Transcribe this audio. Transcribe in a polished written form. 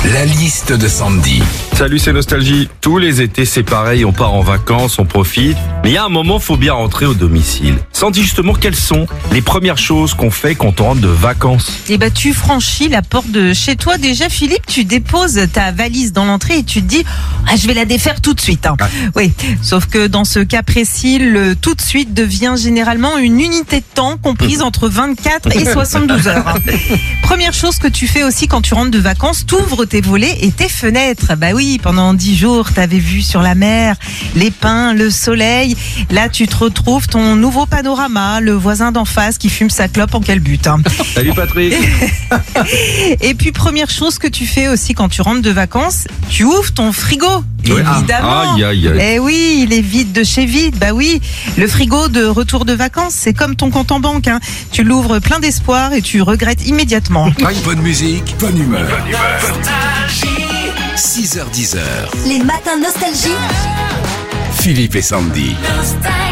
La liste de Sandy. Salut, c'est Nostalgie. Tous les étés, c'est pareil, on part en vacances, on profite. Mais il y a un moment, faut bien rentrer au domicile. Sandy, justement, quelles sont les premières choses qu'on fait quand on rentre de vacances? Eh ben, tu franchis la porte de chez toi. Déjà, Philippe, tu déposes ta valise dans l'entrée et tu te dis, je vais la défaire tout de suite. Ah. Oui, sauf que dans ce cas précis, le tout de suite devient généralement une unité de temps comprise entre 24 et 72 heures. Première chose que tu fais aussi quand tu rentres de vacances, t'ouvres tes volets et tes fenêtres. Bah oui, pendant 10 jours, t'avais vu sur la mer, les pins, le soleil. Là, tu te retrouves ton nouveau panorama, le voisin d'en face qui fume sa clope en calbute. Salut Patrick. Et puis, première chose que tu fais aussi quand tu rentres de vacances, tu ouvres ton frigo. Ouais. Évidemment. Aïe, aïe, aïe. Eh oui, il est vide de chez vide. Bah oui, le frigo de retour de vacances, c'est comme ton compte en banque. Tu l'ouvres plein d'espoir et tu regrettes immédiatement. Bonne musique, bonne humeur. 6h10. Les matins nostalgie. Philippe et Sandy. Nostalgie.